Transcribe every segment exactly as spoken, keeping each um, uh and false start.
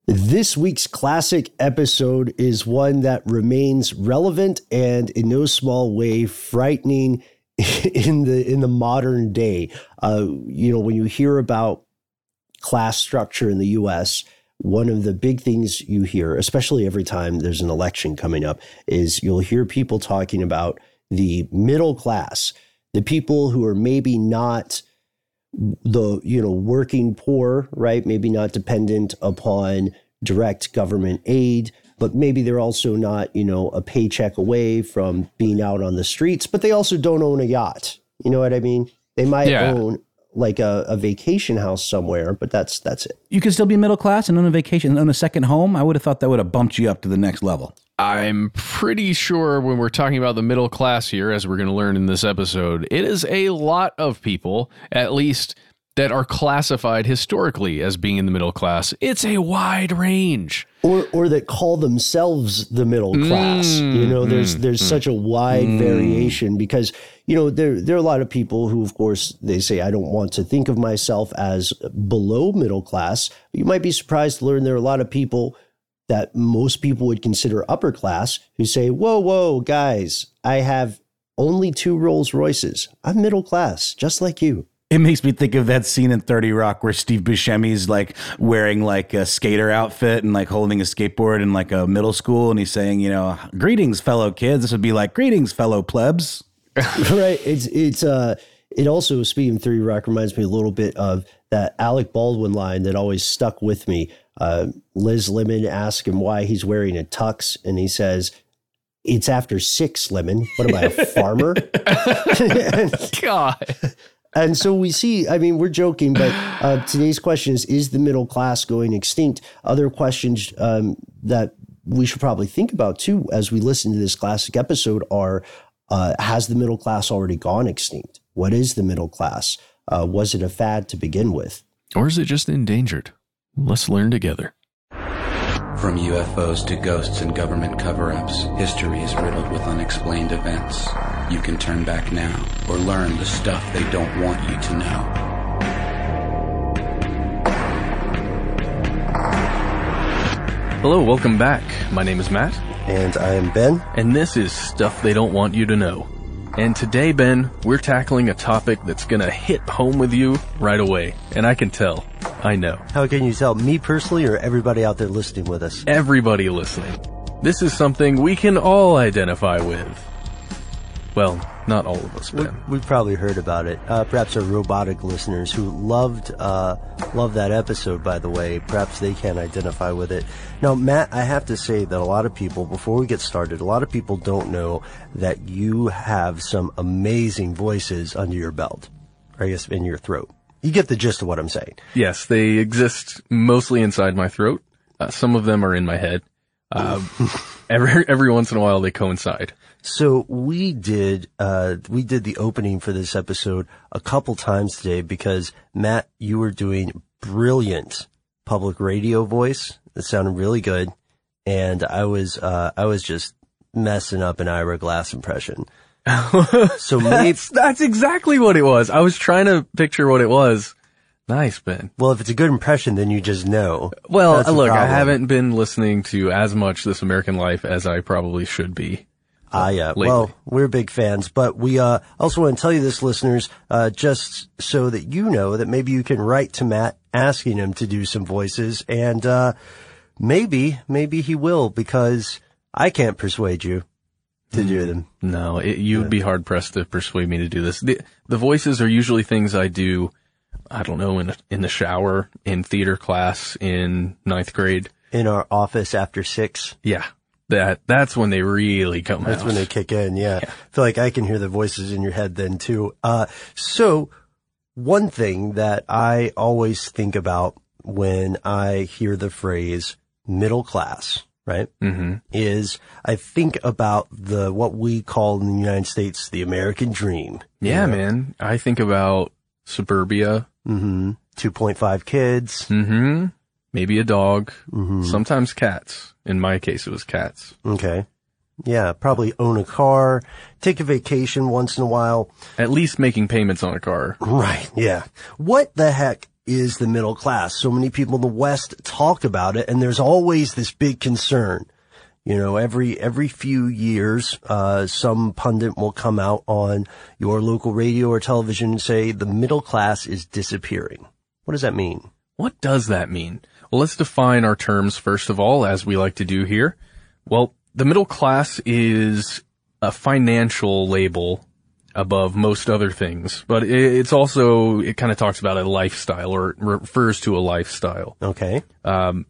This week's classic episode is one that remains relevant and in no small way frightening in the in the modern day. Uh, you know, when you hear about class structure in the U S, one of the big things you hear, especially every time there's an election coming up, is you'll hear people talking about the middle class, the people who are maybe not the, you know, working poor, right? Maybe not dependent upon direct government aid, but maybe they're also not, you know, a paycheck away from being out on the streets, but they also don't own a yacht. You know what I mean? They might yeah. own like a, a vacation house somewhere, but that's that's it. You can still be middle class and own a vacation and own a second home. I would have thought that would have bumped you up to the next level. I'm pretty sure when we're talking about the middle class here, as we're going to learn in this episode, it is a lot of people, at least that are classified historically as being in the middle class. It's a wide range. Or or that call themselves the middle class. Mm, you know, there's mm, there's mm, such a wide mm. variation because, you know, there, there are a lot of people who, of course, they say, I don't want to think of myself as below middle class. You might be surprised to learn there are a lot of people that most people would consider upper class who say, whoa, whoa, guys, I have only two Rolls Royces. I'm middle class, just like you. It makes me think of that scene in thirty Rock where Steve Buscemi's like wearing like a skater outfit and like holding a skateboard in like a middle school. And he's saying, you know, greetings, fellow kids. This would be like, greetings, fellow plebs. Right. It's, it's, uh, it also, speaking of thirty Rock, reminds me a little bit of that Alec Baldwin line that always stuck with me. Uh, Liz Lemon asks him why he's wearing a tux, and he says, it's after six, Lemon. What am I, a farmer? and, God. And so we see, I mean, we're joking, but uh, today's question is, is the middle class going extinct? Other questions um, that we should probably think about, too, as we listen to this classic episode are, uh, has the middle class already gone extinct? What is the middle class? Uh, was it a fad to begin with? Or is it just endangered? Let's learn together. From U F Os to ghosts and government cover-ups, history is riddled with unexplained events. You can turn back now or learn the stuff they don't want you to know. Hello, welcome back. My name is Matt. And I am Ben. And this is Stuff They Don't Want You to Know. And today, Ben, we're tackling a topic that's gonna hit home with you right away. And I can tell. I know. How can you tell? Me personally or everybody out there listening with us? Everybody listening. This is something we can all identify with. Well, not all of us, Ben. We, we've probably heard about it. Uh, perhaps our robotic listeners who loved uh, loved that episode, by the way, perhaps they can identify with it. Now, Matt, I have to say that a lot of people, before we get started, a lot of people don't know that you have some amazing voices under your belt, or I guess in your throat. You get the gist of what I'm saying. Yes, they exist mostly inside my throat. Uh, some of them are in my head. Uh, every every once in a while, they coincide. So we did, uh, we did the opening for this episode a couple times today because Matt, you were doing brilliant public radio voice. It sounded really good. And I was, uh, I was just messing up an Ira Glass impression. So maybe that's, that's exactly what it was. I was trying to picture what it was. Nice, Ben. Well, if it's a good impression, then you just know. Well, look, I haven't been listening to as much This American Life as I probably should be. Ah, uh, yeah. Lately. Well, we're big fans, but we uh also want to tell you this, listeners, uh just so that you know that maybe you can write to Matt asking him to do some voices, and uh maybe, maybe he will, because I can't persuade you to do them. No, it, you'd yeah. be hard pressed to persuade me to do this. The, the voices are usually things I do, I don't know, in in the shower, in theater class, in ninth grade. In our office after six. Yeah. That, that's when they really come That's out. when they kick in, yeah. yeah. I feel like I can hear the voices in your head then too. Uh, so one thing that I always think about when I hear the phrase middle class, right, mm-hmm. is I think about the, what we call in the United States, the American dream. Yeah, know? man. I think about suburbia. Mm-hmm. two point five kids. Mm-hmm. Maybe a dog. Mm-hmm. Sometimes cats. In my case, it was cats. Okay. Yeah, probably own a car, take a vacation once in a while. At least making payments on a car. Right, yeah. What the heck is the middle class? So many people in the West talk about it, and there's always this big concern. You know, every, every few years, uh, some pundit will come out on your local radio or television and say the middle class is disappearing. What does that mean? What does that mean? Well, let's define our terms first of all, as we like to do here. Well, the middle class is a financial label above most other things, but it's also, it kind of talks about a lifestyle, or it refers to a lifestyle. Okay. Um,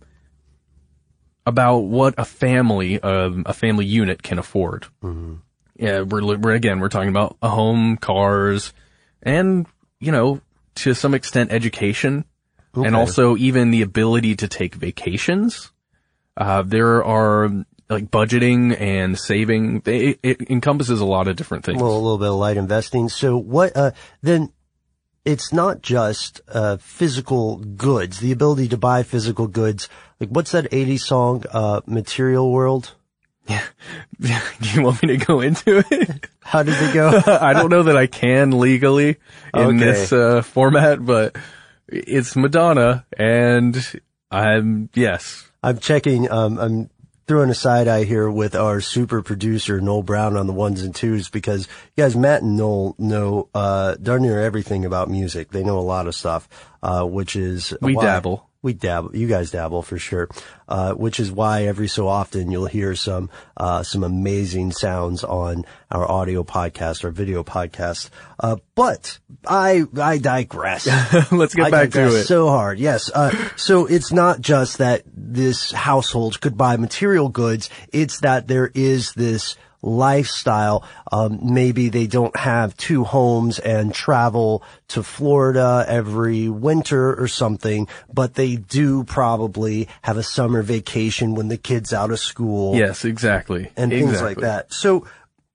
about what a family, um, a family unit can afford. Mm-hmm. Yeah, we're, we're, again, we're talking about a home, cars, and, you know, to some extent education, okay. and also even the ability to take vacations. Uh, there are, like, budgeting and saving. It, it encompasses a lot of different things. Well, a little bit of light investing. So what, uh, then it's not just, uh, physical goods, the ability to buy physical goods. Like, what's that eighties song, uh, Material World? Yeah. Do you want me to go into it? How did it go? I don't know that I can legally in okay. this, uh, format, but it's Madonna, and I'm, yes. I'm checking, um, I'm throwing a side eye here with our super producer, Noel Brown, on the ones and twos, because you guys, Matt and Noel know, uh, darn near everything about music. They know a lot of stuff, uh, which is we why, dabble. We dabble. You guys dabble for sure. Uh, which is why every so often you'll hear some, uh, some amazing sounds on our audio podcast or video podcast. Uh, but I, I digress. Let's get I back digress to it. So hard. Yes. Uh, so it's not just that this household could buy material goods. It's that there is this lifestyle. Um, maybe they don't have two homes and travel to Florida every winter or something, but they do probably have a summer vacation when the kid's out of school. Yes, exactly. And exactly. things like that. So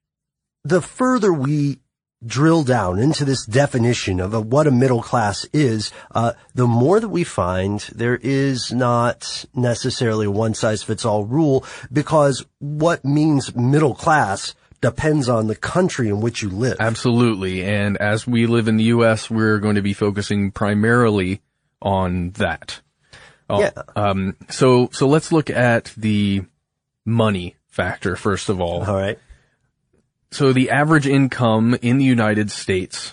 the further we drill down into this definition of a, what a middle class is, uh, the more that we find there is not necessarily a one-size-fits-all rule, because what means middle class depends on the country in which you live. Absolutely. And as we live in the U S, we're going to be focusing primarily on that. Yeah. Um, so, so let's look at the money factor first of all. All right. So the average income in the United States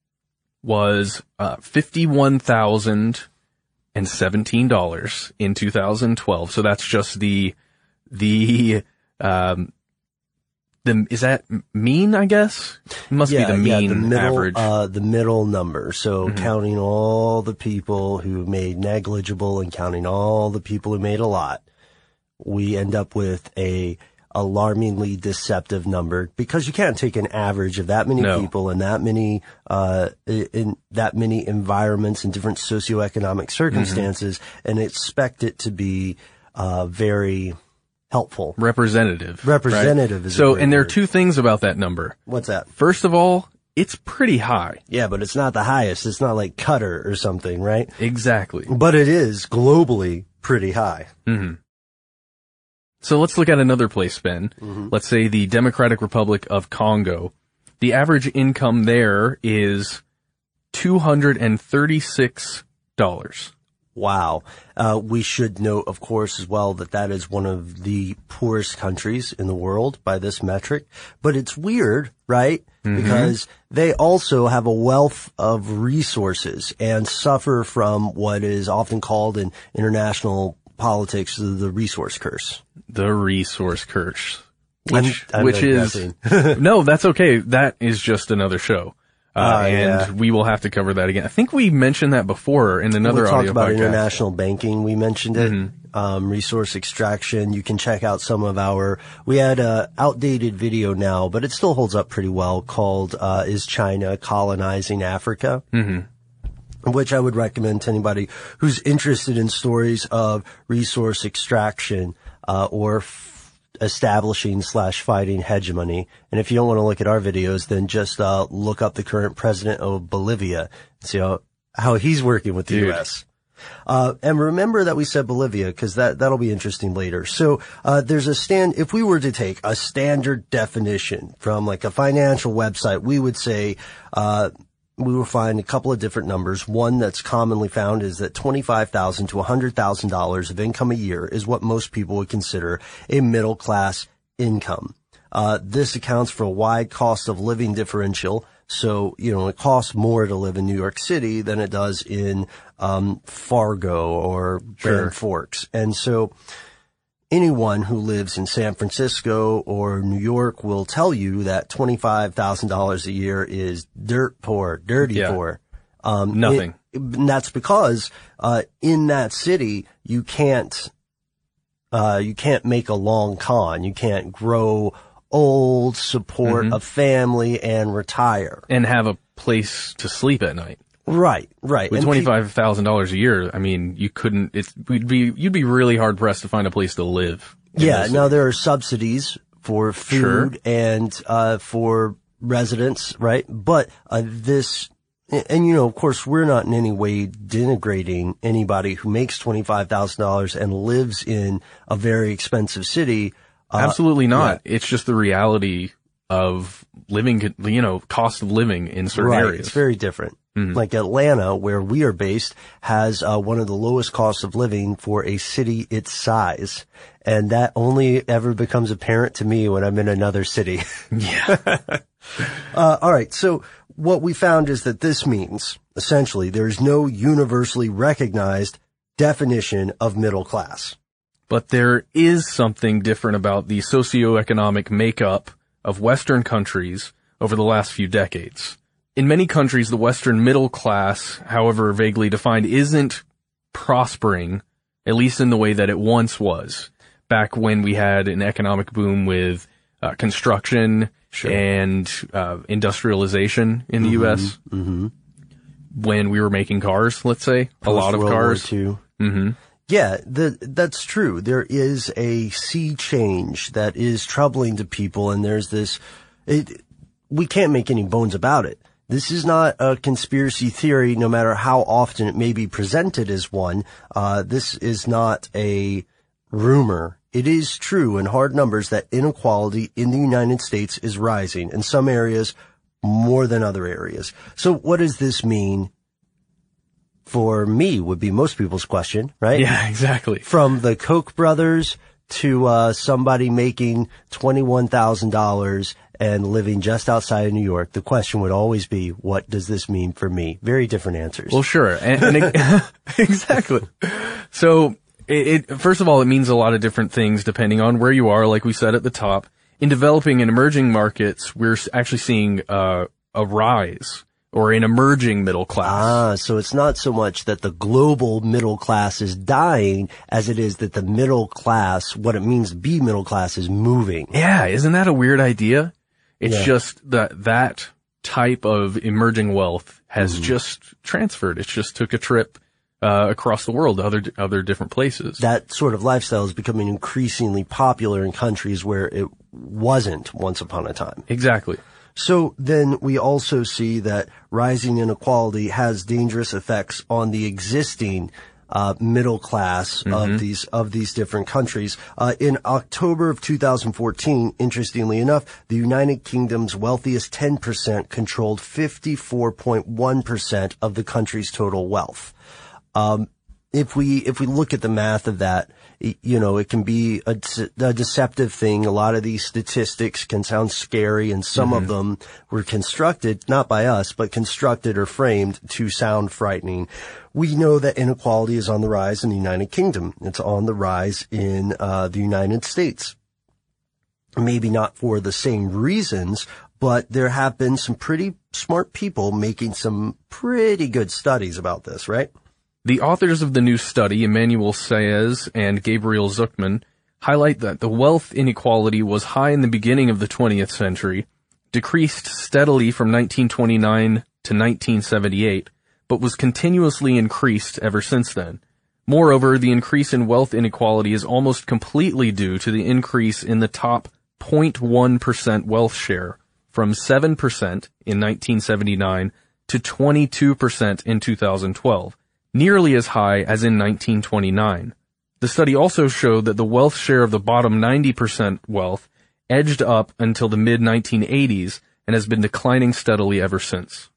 was uh, fifty-one thousand seventeen dollars in two thousand twelve. So that's just the the um the is that mean? I guess it must yeah, be the mean yeah, the middle, average. Uh, the middle number. So Mm-hmm. counting all the people who made negligible and counting all the people who made a lot, we end up with a alarmingly deceptive number, because you can't take an average of that many No. people and that many, uh, in that many environments and different socioeconomic circumstances Mm-hmm. and expect it to be, uh, very helpful. Representative. Representative right? is a So, great and there are word. two things about that number. What's that? First of all, it's pretty high. Yeah, but it's not the highest. It's not like Qatar or something, right? Exactly. But it is globally pretty high. Mm-hmm. So let's look at another place, Ben. Mm-hmm. Let's say the Democratic Republic of Congo. The average income there is two hundred thirty-six dollars. Wow. Uh, we should note, of course, as well, that that is one of the poorest countries in the world by this metric. But it's weird, right? Mm-hmm. Because they also have a wealth of resources and suffer from what is often called in international politics the resource curse. The resource curse. Which, I'm, I'm which is, no, that's okay. That is just another show. Uh, uh, and yeah. we will have to cover that again. I think we mentioned that before in another we audio talked about podcast. international banking. We mentioned it. Mm-hmm. Um, resource extraction. You can check out some of our, we had a outdated video now, but it still holds up pretty well, called, uh, Is China Colonizing Africa? Mm-hmm. Which I would recommend to anybody who's interested in stories of resource extraction, uh, or f- establishing slash fighting hegemony. And if you don't want to look at our videos, then just, uh, look up the current president of Bolivia and see how, how he's working with the Dude. U S. Uh, and remember that we said Bolivia, because that, that'll be interesting later. So, uh, there's a stand, if we were to take a standard definition from like a financial website, we would say, uh, we will find a couple of different numbers. One that's commonly found is that twenty-five thousand dollars to one hundred thousand dollars of income a year is what most people would consider a middle class income. Uh, this accounts for a wide cost of living differential. So, you know, it costs more to live in New York City than it does in, um, Fargo or Sure. Grand Forks. And so anyone who lives in San Francisco or New York will tell you that twenty-five thousand dollars a year is dirt poor, dirty Yeah. poor. Um, Nothing. it- and that's because, uh, in that city, you can't, uh, you can't make a long con. You can't grow old, support a family, and retire. And have a place to sleep at night. Right, right. With And twenty five thousand dollars a year, I mean, you couldn't. It's would be you'd be really hard pressed to find a place to live. in Yeah, this now city. there are subsidies for food Sure. and uh for residents, right? But uh this and you know, of course, we're not in any way denigrating anybody who makes twenty-five thousand dollars and lives in a very expensive city. Uh, Absolutely not. It's just the reality of living. You know, cost of living in certain right, areas. it's very different. Like Atlanta, where we are based, has uh, one of the lowest costs of living for a city its size. And that only ever becomes apparent to me when I'm in another city. Yeah. Uh, all right. So what we found is that this means essentially there's no universally recognized definition of middle class. But there is something different about the socioeconomic makeup of Western countries over the last few decades. In many countries, the Western middle class, however vaguely defined, isn't prospering, at least in the way that it once was, back when we had an economic boom with uh, construction and uh, industrialization in the U S. Mm-hmm. When we were making cars, let's say, a lot of Post-World War cars. Two. Mm-hmm. Yeah, the, that's true. There is a sea change that is troubling to people, and there's this, it, we can't make any bones about it. This is not a conspiracy theory, no matter how often it may be presented as one. Uh, this is not a rumor. It is true in hard numbers that inequality in the United States is rising, in some areas more than other areas. So what does this mean for me would be most people's question, right? Yeah, exactly. From the Koch brothers to uh somebody making twenty-one thousand dollars and living just outside of New York, the question would always be, what does this mean for me? Very different answers. Well, sure. And, and it, exactly. So it, it, first of all, it means a lot of different things depending on where you are, like we said at the top. In developing and emerging markets, we're actually seeing uh, a rise or an emerging middle class. Ah, so it's not so much that the global middle class is dying as it is that the middle class, what it means to be middle class, is moving. Yeah, isn't that a weird idea? It's Yeah. just that that type of emerging wealth has Mm-hmm. just transferred. It just took a trip uh, across the world to other other different places. That sort of lifestyle is becoming increasingly popular in countries where it wasn't once upon a time. Exactly. So then we also see that rising inequality has dangerous effects on the existing uh middle class of these of these different countries. Uh in October of two thousand fourteen, interestingly enough, the United Kingdom's wealthiest ten percent controlled fifty-four point one percent of the country's total wealth. Um if we if we look at the math of that, you know, it can be a, a deceptive thing. A lot of these statistics can sound scary, and some of them were constructed, not by us, but constructed or framed to sound frightening. We know that inequality is on the rise in the United Kingdom. It's on the rise in uh, the United States. Maybe not for the same reasons, but there have been some pretty smart people making some pretty good studies about this, right? The authors of the new study, Emmanuel Saez and Gabriel Zuckman, highlight that the wealth inequality was high in the beginning of the twentieth century, decreased steadily from nineteen twenty-nine to nineteen seventy-eight, but was continuously increased ever since then. Moreover, the increase in wealth inequality is almost completely due to the increase in the top zero point one percent wealth share, from seven percent in nineteen seventy-nine to twenty-two percent in two thousand twelve. Nearly as high as in nineteen twenty-nine. The study also showed that the wealth share of the bottom ninety percent wealth edged up until the mid nineteen eighties and has been declining steadily ever since.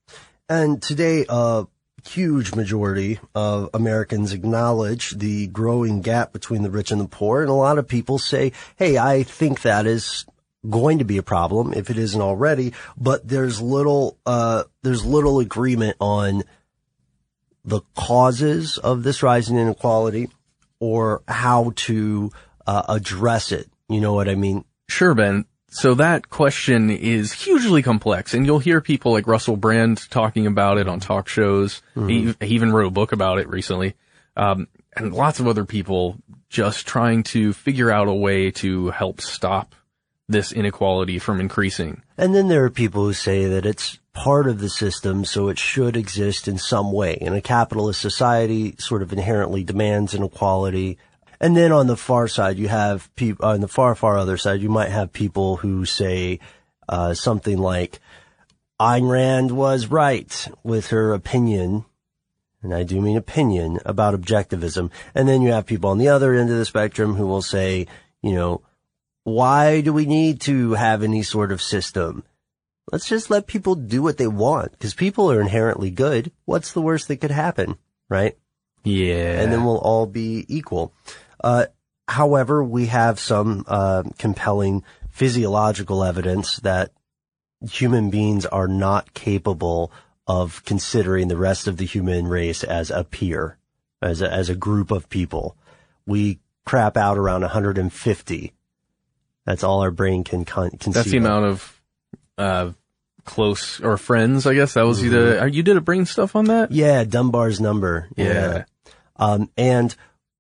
And today, a huge majority of Americans acknowledge the growing gap between the rich and the poor. And a lot of people say, hey, I think that is going to be a problem if it isn't already. But there's little, uh, there's little agreement on the causes of this rising inequality or how to uh, address it. You know what I mean? Sure, Ben. So that question is hugely complex, and you'll hear people like Russell Brand talking about it on talk shows. Mm-hmm. He, he even wrote a book about it recently. Um, and lots of other people just trying to figure out a way to help stop this inequality from increasing. And then there are people who say that it's part of the system, so it should exist in some way. And a capitalist society sort of inherently demands inequality. And then on the far side, you have people, on the far, far other side, you might have people who say, uh, something like, Ayn Rand was right with her opinion, and I do mean opinion, about objectivism. And then you have people on the other end of the spectrum who will say, you know, why do we need to have any sort of system? Let's just let people do what they want, because people are inherently good. What's the worst that could happen, right? Yeah. And then we'll all be equal. Uh, however, we have some, uh, compelling physiological evidence that human beings are not capable of considering the rest of the human race as a peer, as a, as a group of people. We crap out around one hundred fifty. That's all our brain can con- conceive. That's the amount of, uh, close or friends, I guess. That was mm-hmm. the, you did a brain stuff on that? Yeah, Dunbar's number. Yeah. yeah. Um, and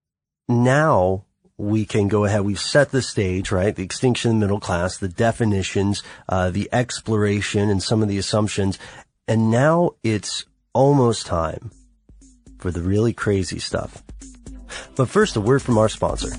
now we can go ahead. We've set the stage, right? The extinction of the middle class, the definitions, uh, the exploration and some of the assumptions. And now it's almost time for the really crazy stuff. But first, a word from our sponsor.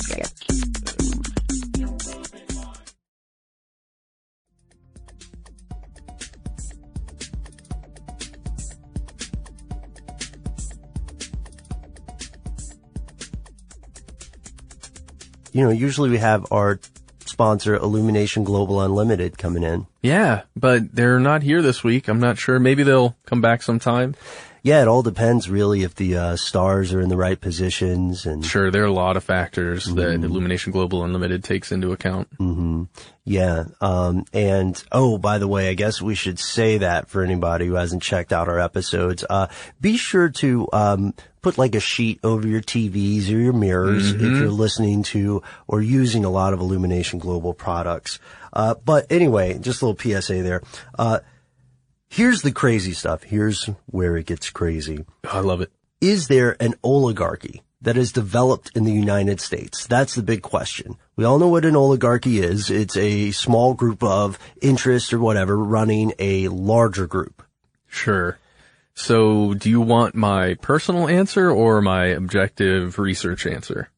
You know, usually we have our sponsor, Illumination Global Unlimited, coming in. Yeah, but they're not here this week. I'm not sure. Maybe they'll come back sometime. Yeah, it all depends really if the uh, stars are in the right positions. And sure, there are a lot of factors mm-hmm. that Illumination Global Unlimited takes into account. Mm-hmm. Yeah. Um, and, oh, by the way, I guess we should say that for anybody who hasn't checked out our episodes. Uh, be sure to um, put like a sheet over your T Vs or your mirrors mm-hmm. if you're listening to or using a lot of Illumination Global products. Uh, but anyway, just a little P S A there. Uh, here's the crazy stuff. Here's where it gets crazy. I love it. Is there an oligarchy that is developed in the United States? That's the big question. We all know what an oligarchy is. It's a small group of interests or whatever running a larger group. Sure. So do you want my personal answer or my objective research answer?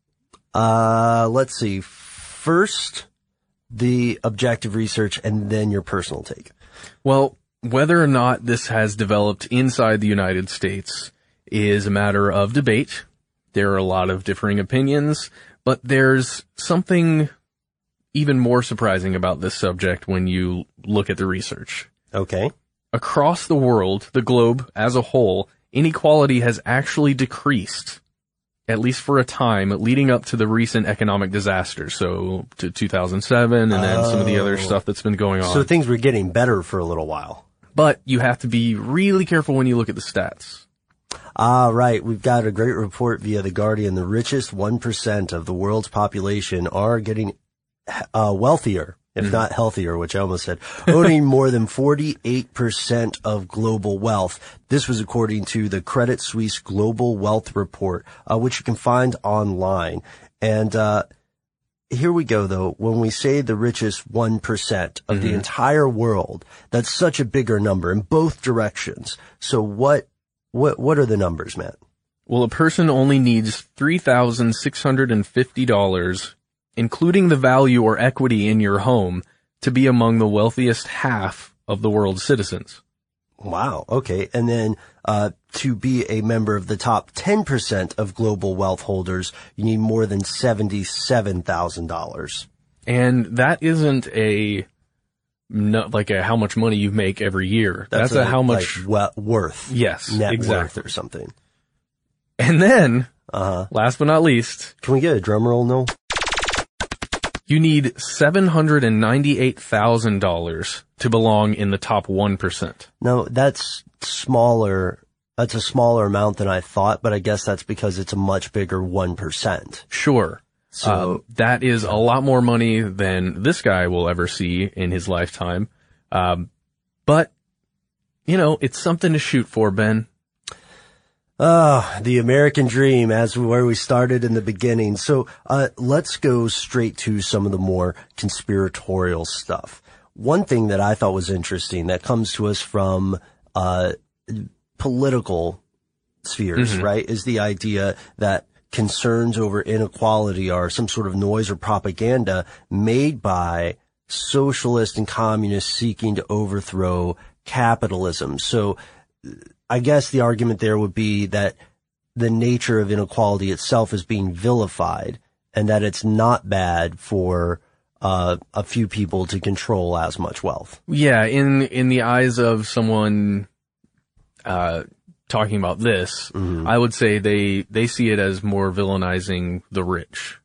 Uh, let's see. First, the objective research and then your personal take. Well, whether or not this has developed inside the United States is a matter of debate. There are a lot of differing opinions, but there's something even more surprising about this subject when you look at the research. Okay. Across the world, the globe as a whole, inequality has actually decreased, at least for a time, leading up to the recent economic disasters. So to two thousand seven and then oh. some of the other stuff that's been going on. So things were getting better for a little while. But you have to be really careful when you look at the stats. Ah, right. We've got a great report via The Guardian. The richest one percent of the world's population are getting uh, wealthier, if mm. not healthier, which I almost said, owning more than forty-eight percent of global wealth. This was according to the Credit Suisse Global Wealth Report, uh, which you can find online. And uh here we go, though. When we say the richest one percent of mm-hmm. the entire world, that's such a bigger number in both directions. So what, what, what are the numbers, Matt? Well, a person only needs three thousand six hundred fifty dollars, including the value or equity in your home, to be among the wealthiest half of the world's citizens. Wow. Okay. And then, uh, to be a member of the top ten percent of global wealth holders, you need more than seventy-seven thousand dollars. And that isn't a not like a how much money you make every year. That's, That's a, a how much like, we- worth. Yes, net exactly. worth or something. And then, uh-huh. last but not least, can we get a drum roll, Noel? You need seven hundred ninety-eight thousand dollars to belong in the top one percent. No, that's smaller. That's a smaller amount than I thought, but I guess that's because it's a much bigger one percent. Sure. So um, that is a lot more money than this guy will ever see in his lifetime. Um, but, you know, it's something to shoot for, Ben. Ah, the American dream, as where we started in the beginning. So, uh, let's go straight to some of the more conspiratorial stuff. One thing that I thought was interesting that comes to us from, uh, political spheres, mm-hmm. right, is the idea that concerns over inequality are some sort of noise or propaganda made by socialists and communists seeking to overthrow capitalism. So, I guess the argument there would be that the nature of inequality itself is being vilified and that it's not bad for uh, a few people to control as much wealth. Yeah, in in the eyes of someone uh, talking about this, mm-hmm. I would say they, they see it as more villainizing the rich.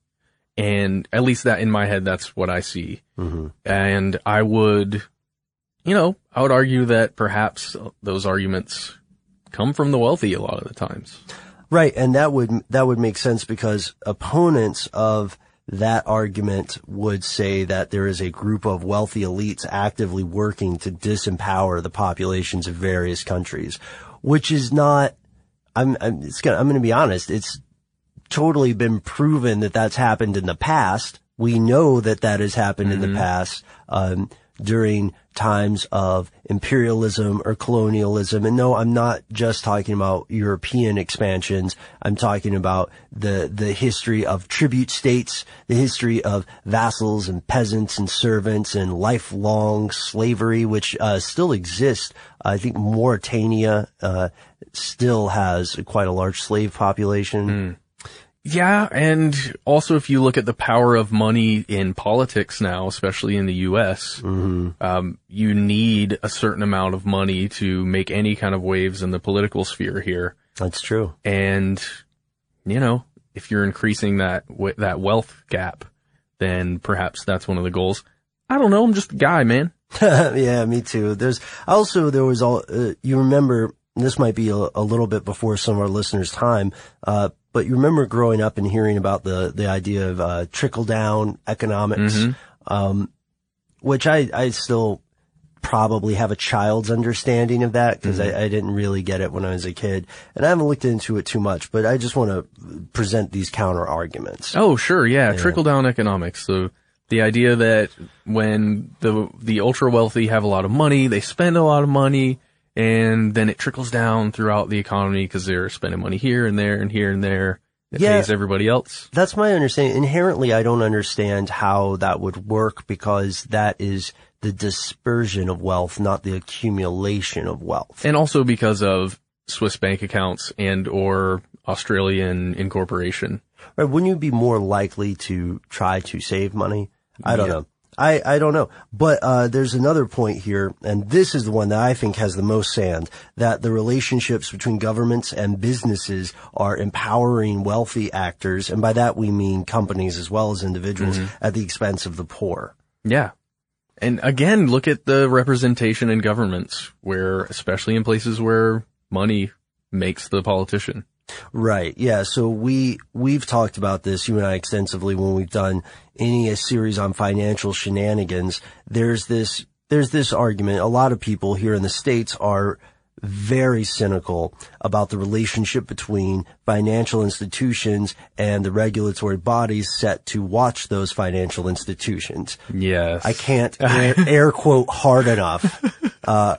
And at least that in my head, that's what I see. Mm-hmm. And I would, you know, I would argue that perhaps those arguments come from the wealthy a lot of the times. Right. And that would, that would make sense because opponents of that argument would say that there is a group of wealthy elites actively working to disempower the populations of various countries, which is not, I'm, I'm, it's gonna, I'm going to be honest. It's totally been proven that that's happened in the past. We know that that has happened mm-hmm. in the past, um, during times of imperialism or colonialism. And no, I'm not just talking about European expansions. I'm talking about the, the history of tribute states, the history of vassals and peasants and servants and lifelong slavery, which, uh, still exists. I think Mauritania, uh, still has quite a large slave population. Mm. Yeah, and also if you look at the power of money in politics now, especially in the U S, mm-hmm. um, you need a certain amount of money to make any kind of waves in the political sphere here. That's true. And, you know, if you're increasing that that wealth gap, then perhaps that's one of the goals. I don't know, I'm just a guy, man. Yeah, me too. There's also, there was all, uh, you remember, this might be a, a little bit before some of our listeners' time, uh, but you remember growing up and hearing about the, the idea of, uh, trickle down economics, mm-hmm. um, which I, I still probably have a child's understanding of that because mm-hmm. I, I didn't really get it when I was a kid and I haven't looked into it too much, but I just want to present these counter arguments. Oh, sure. Yeah. yeah. Trickle down economics. So the idea that when the, the ultra wealthy have a lot of money, they spend a lot of money, and then it trickles down throughout the economy because they're spending money here and there and here and there. It yeah, pays everybody else. That's my understanding. Inherently, I don't understand how that would work because that is the dispersion of wealth, not the accumulation of wealth. And also because of Swiss bank accounts and or Australian incorporation. Right, wouldn't you be more likely to try to save money? I don't yeah. know. I, I don't know. But, uh, there's another point here, and this is the one that I think has the most sand, that the relationships between governments and businesses are empowering wealthy actors, and by that we mean companies as well as individuals, mm-hmm. at the expense of the poor. Yeah. And again, look at the representation in governments, where, especially in places where money makes the politician. Right. Yeah. So we, we've talked about this, you and I, extensively when we've done any a series on financial shenanigans. There's this, there's this argument. A lot of people here in the States are very cynical about the relationship between financial institutions and the regulatory bodies set to watch those financial institutions. Yes. I can't air, air quote hard enough, uh,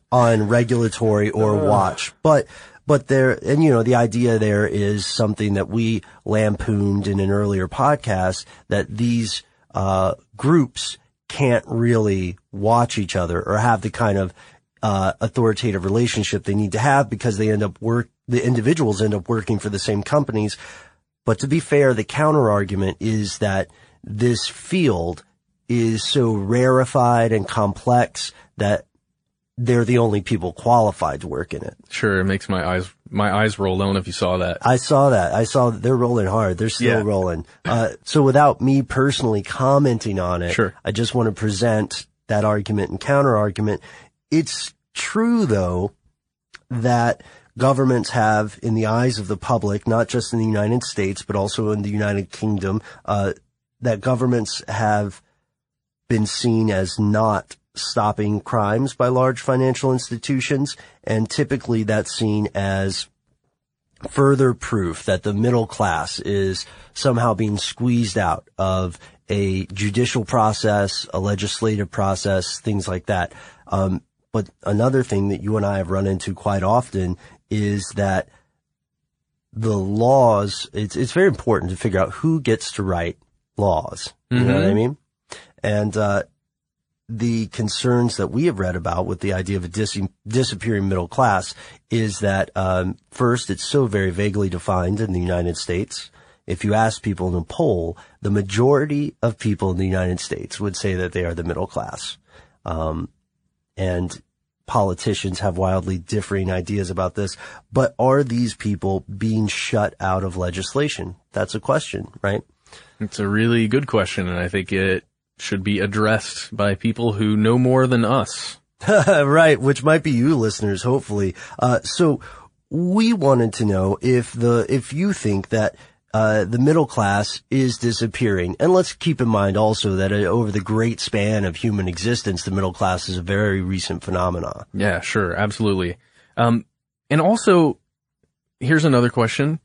on regulatory or watch, but But there, and you know, the idea there is something that we lampooned in an earlier podcast, that these, uh, groups can't really watch each other or have the kind of, uh, authoritative relationship they need to have because they end up work, the individuals end up working for the same companies. But to be fair, the counter argument is that this field is so rarefied and complex that they're the only people qualified to work in it. Sure, it makes my eyes my eyes roll. I don't know if you saw that. I saw that. I saw that they're rolling hard. They're still Yeah. rolling. Uh, so without me personally commenting on it, Sure. I just want to present that argument and counter argument. It's true, though, that governments have, in the eyes of the public, not just in the United States, but also in the United Kingdom, uh, that governments have been seen as not stopping crimes by large financial institutions, and typically that's seen as further proof that the middle class is somehow being squeezed out of a judicial process, a legislative process, things like that. Um, but another thing that you and I have run into quite often is that the laws, it's, it's very important to figure out who gets to write laws. You know what I mean? And, uh, the concerns that we have read about with the idea of a dis- disappearing middle class is that, um, first, it's so very vaguely defined in the United States. If you ask people in a poll, the majority of people in the United States would say that they are the middle class. Um, and politicians have wildly differing ideas about this. But are these people being shut out of legislation? That's a question, right? It's a really good question, and I think it should be addressed by people who know more than us. Right, which might be you listeners, hopefully. Uh, so we wanted to know if the, if you think that, uh, the middle class is disappearing. And let's keep in mind also that uh, over the great span of human existence, the middle class is a very recent phenomenon. Yeah, sure, absolutely. Um, and also, here's another question.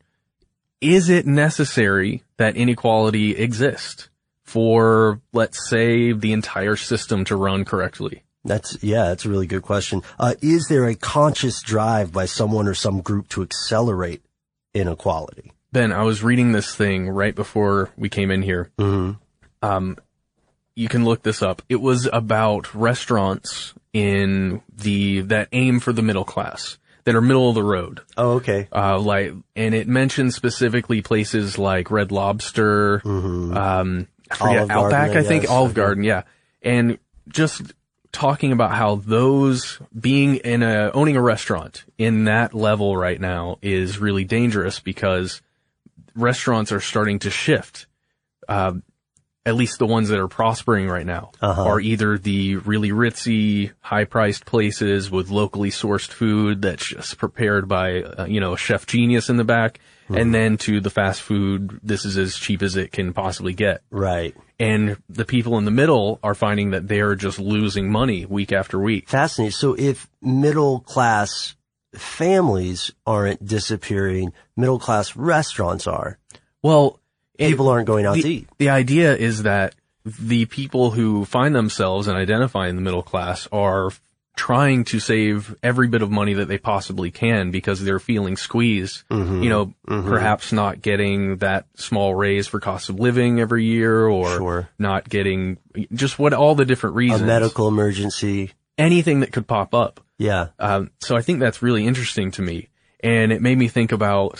Is it necessary that inequality exist for, let's say, the entire system to run correctly? That's, yeah, that's a really good question. Uh, is there a conscious drive by someone or some group to accelerate inequality? Ben, I was reading this thing right before we came in here. Mm-hmm. Um, you can look this up. It was about restaurants in the, that aim for the middle class, that are middle of the road. Oh, okay. Uh, like, and it mentioned specifically places like Red Lobster, Mm-hmm. um, I forget, Olive Garden, Outback, I I think, guess. Olive Okay. Garden, yeah. And just talking about how those, being in a, owning a restaurant in that level right now is really dangerous because restaurants are starting to shift. Uh, at least the ones that are prospering right now Uh-huh. are either the really ritzy, high-priced places with locally sourced food that's just prepared by, uh, you know, a chef genius in the back, Mm-hmm. and then to the fast food, this is as cheap as it can possibly get. Right. And the people in the middle are finding that they're just losing money week after week. Fascinating. So if middle class families aren't disappearing, middle class restaurants are. Well, it- People aren't going out the, to eat. the idea is that the people who find themselves and identify in the middle class are trying to save every bit of money that they possibly can because they're feeling squeezed. Mm-hmm. You know, perhaps not getting that small raise for cost of living every year, or Sure. not getting just what all the different reasons. A medical emergency. Anything that could pop up. Yeah. Um, so I think that's really interesting to me. And it made me think about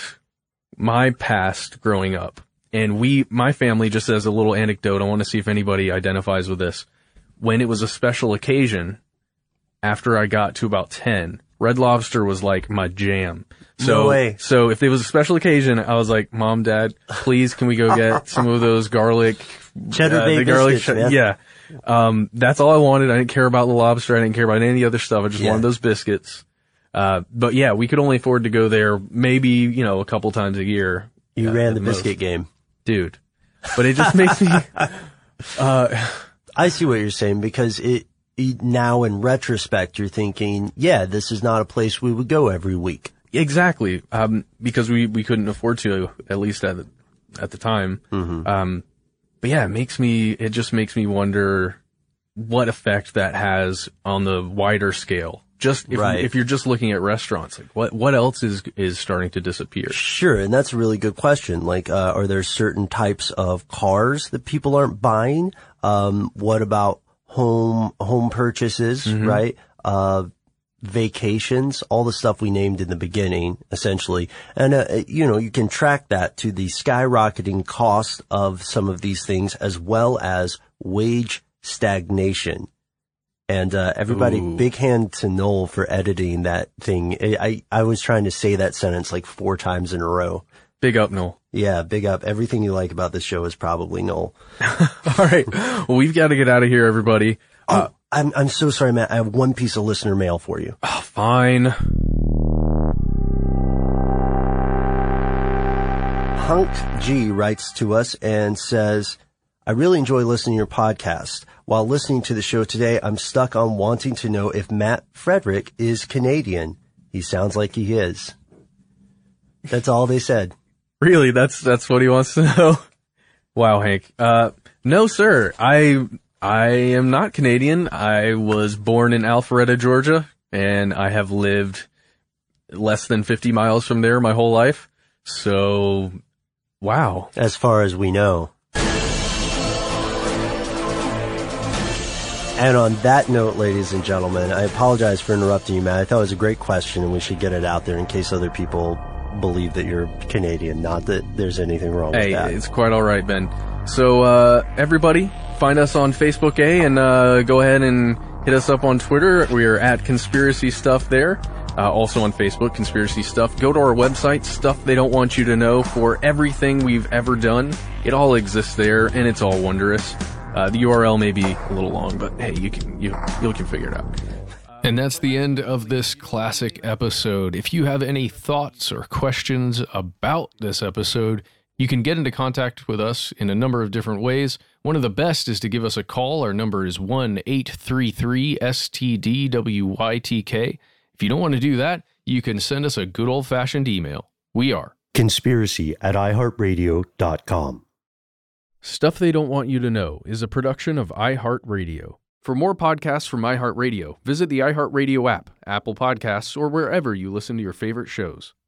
my past growing up. And we, my family, just as a little anecdote, I want to see if anybody identifies with this. When it was a special occasion, after I got to about ten, Red Lobster was like my jam. So, No way. so if there was a special occasion, I was like, Mom, Dad, please can we go get some of those garlic, Cheddar uh, Bay the garlic, biscuits, che- man. yeah. Um, that's all I wanted. I didn't care about the lobster. I didn't care about any other stuff. I just Yeah. wanted those biscuits. Uh, but yeah, we could only afford to go there maybe, you know, a couple times a year. You uh, ran at the most. biscuit game. Dude. But it just makes me, uh, I see what you're saying because it, it, now in retrospect, you're thinking, yeah, this is not a place we would go every week. exactly. Um, because we, we couldn't afford to, at least at the, at the time. Mm-hmm. Um, but yeah, it makes me, it just makes me wonder what effect that has on the wider scale. Just if, Right. if you're just looking at restaurants, like what, what else is, is starting to disappear? Sure, and that's a really good question. Like, uh, are there certain types of cars that people aren't buying? Um, what about home, home purchases, right? Uh, vacations, all the stuff we named in the beginning, essentially. And, uh, you know, you can track that to the skyrocketing cost of some of these things as well as wage stagnation. And uh, everybody, Ooh. big hand to Noel for editing that thing. I, I I was trying to say that sentence like four times in a row. Big up, Noel. Yeah, big up. Everything you like about this show is probably Noel. All right. Well, we've got to get out of here, everybody. Oh, Uh, I'm I'm so sorry, Matt. I have one piece of listener mail for you. oh, fine. Hunk G writes to us and says, I really enjoy listening to your podcast. While listening to the show today, I'm stuck on wanting to know if Matt Frederick is Canadian. He sounds like he is. That's all they said. Really? That's, that's what he wants to know? Wow, Hank. Uh, no, sir. I, I am not Canadian. I was born in Alpharetta, Georgia, and I have lived less than fifty miles from there my whole life. So, wow. As far as we know. And on that note, ladies and gentlemen, I apologize for interrupting you, Matt. I thought it was a great question, and we should get it out there in case other people believe that you're Canadian. Not that there's anything wrong Hey, with that. it's quite all right, Ben. So, uh, everybody, find us on Facebook, eh? And uh, go ahead and hit us up on Twitter. We are at Conspiracy Stuff there. Uh, also on Facebook, Conspiracy Stuff. Go to our website, Stuff They Don't Want You to Know, for everything we've ever done. It all exists there, and it's all wondrous. Uh, the U R L may be a little long, but hey, you can you you can figure it out. And that's the end of this classic episode. If you have any thoughts or questions about this episode, you can get into contact with us in a number of different ways. One of the best is to give us a call. Our number is one eight three three S T D W Y T K. If you don't want to do that, you can send us a good old-fashioned email. We are Conspiracy at i heart radio dot com. Stuff They Don't Want You to Know is a production of iHeartRadio. For more podcasts from iHeartRadio, visit the iHeartRadio app, Apple Podcasts, or wherever you listen to your favorite shows.